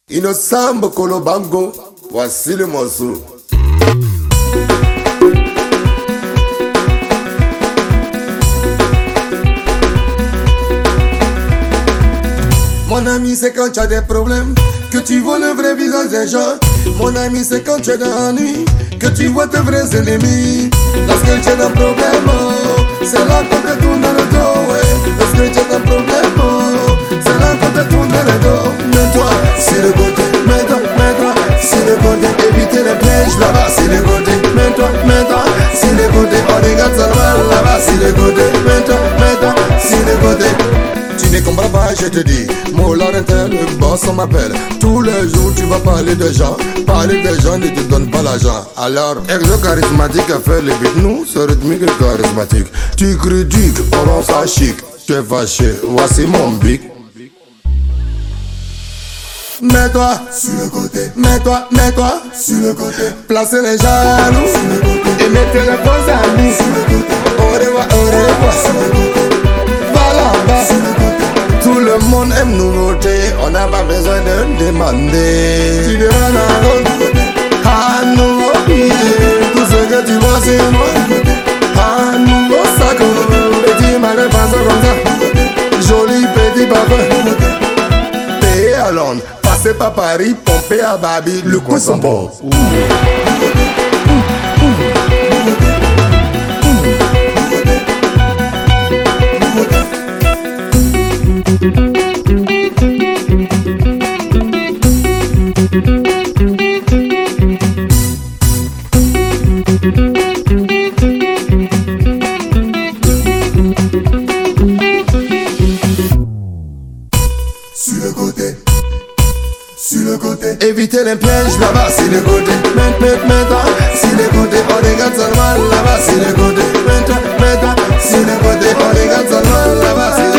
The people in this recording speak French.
Innocent Kolobango, voici le morceau. Mon ami, c'est quand tu as des problèmes que tu vois le vrai visage des gens. Mon ami, c'est quand tu es dans la nuit que tu vois tes vrais ennemis. Lorsque tu as un problème, c'est là qu'on te tourne le dos, ouais. Lorsque tu as un problème, c'est là qu'on te tourne le dos. Mets-toi sur le côté, mets-toi sur le côté. Évitez les pièges là-bas sur le côté. Mets-toi sur le côté. On regarde seulement là-bas sur le côté. Mets-toi sur le côté. Tu ne comprends pas, je te dis, mon Laurentin, le boss on m'appelle. Tous les jours tu vas parler de gens. Parler des gens ne te donne pas l'argent. Alors, exo charismatique a fait le beat. Nous, c'est rythmique et charismatique. Tu critiques, on rend ça chic. Tu es fâché, voici mon bic. Mets-toi sur le côté, mets-toi sur le côté. Placez les jaloux sur le côté et mettez les bons amis sur le côté. Au revoir sur le côté. Tout le monde aime nous noter, on n'a pas besoin de demander. Tu demandes à nouveau tout ce que tu vois c'est moi. À nouveau sac, petit malin pense comme ça. Joli petit papa. Payé à Londres, passé par Paris, pompé à Babi, le coin sont bons. Sur le côté, évitez les pièges là-bas, sur le côté. Mets-toi, sur le côté, on regarde seulement là-bas, sur le côté. Mets-toi, sur le côté, on regarde seulement là-bas, sur le côté.